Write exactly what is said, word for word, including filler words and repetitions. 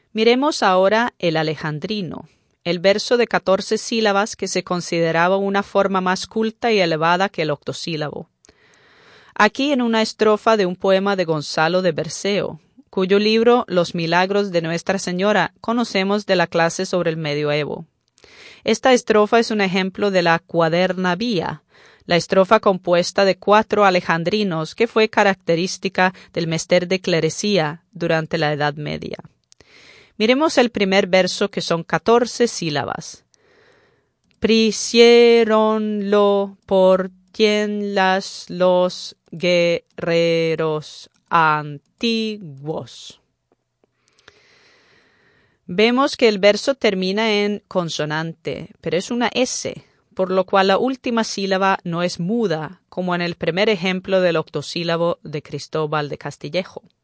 Miremos ahora el alejandrino, el verso de catorce sílabas que se consideraba una forma más culta y elevada que el octosílabo. Aquí en una estrofa de un poema de Gonzalo de Berceo, cuyo libro Los Milagros de Nuestra Señora conocemos de la clase sobre el medioevo. Esta estrofa es un ejemplo de la cuaderna vía, la estrofa compuesta de cuatro alejandrinos que fue característica del mester de clerecía durante la Edad Media. Miremos el primer verso, que son catorce sílabas. Prisiéronlo por tienlas los guerreros antiguos. Vemos que el verso termina en consonante, pero es una S, por lo cual la última sílaba no es muda, como en el primer ejemplo del octosílabo de Cristóbal de Castillejo.